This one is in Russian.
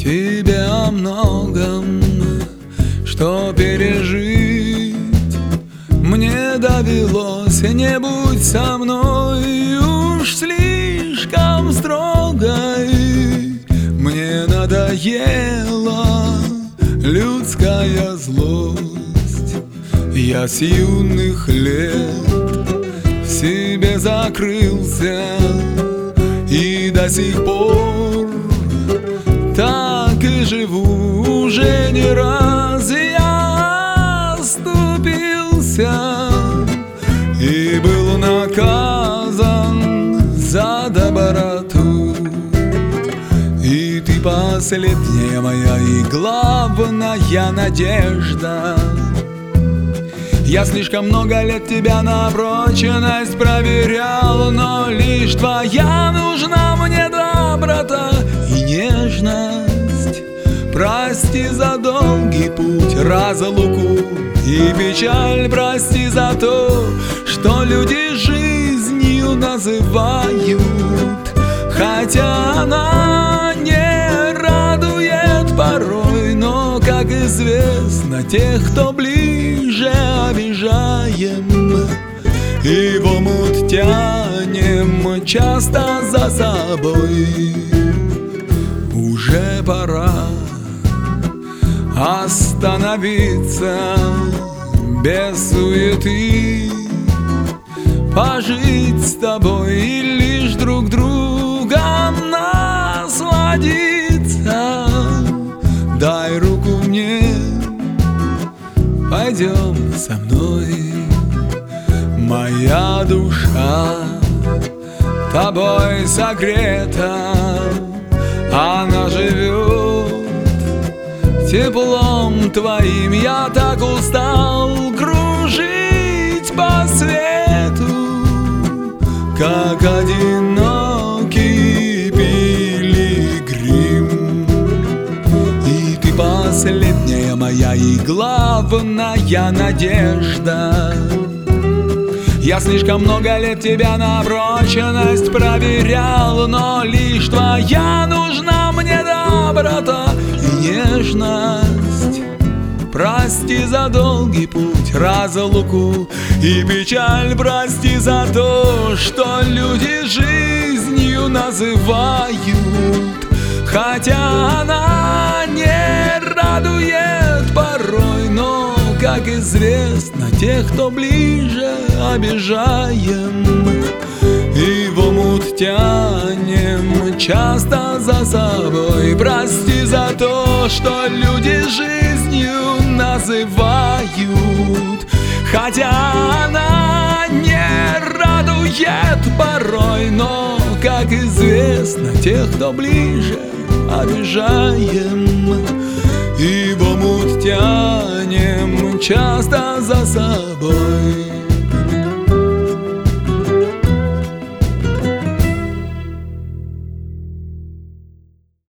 тебе о многом, что пережить мне довелось. Не будь со мной уж слишком строгой, мне надоела людская злость. Я с юных лет в себе закрылся и до сих пор так и живу. Уже не раз я оступился и был наказан за доброту. И ты последняя моя и главная надежда. Я слишком много лет тебя на прочность проверял, но лишь твоя нужна мне доброта и нежность. Прости за долгий путь, разлуку и печаль. Прости за то, что люди жизнью называют, хотя она не радует порой. Но, как известно, тех, кто ближе, обижаем и в омут тянем часто за собой. Уже пора остановиться без суеты, пожить с тобой и лишь друг другом насладиться. Дай руку мне, пойдем со мной. Моя душа тобой согрета, она живет теплом твоим. Я так устал кружить по свету, как одинокий пилигрим. И ты последняя моя и главная надежда. Я слишком много лет тебя на прочность проверял, но лишь твоя нужна мне доброта и нежность. Прости за долгий путь, разлуку и печаль. Прости за то, что люди жизнью называют, хотя она не радует порой. Но, как известно, тех, кто ближе, обижаем и в омут тянем часто за собой. Прости за то, что люди жизнью называют, хотя она не радует порой. Но, как известно, тех, кто ближе, обижаем и в омут тянем часто за собой.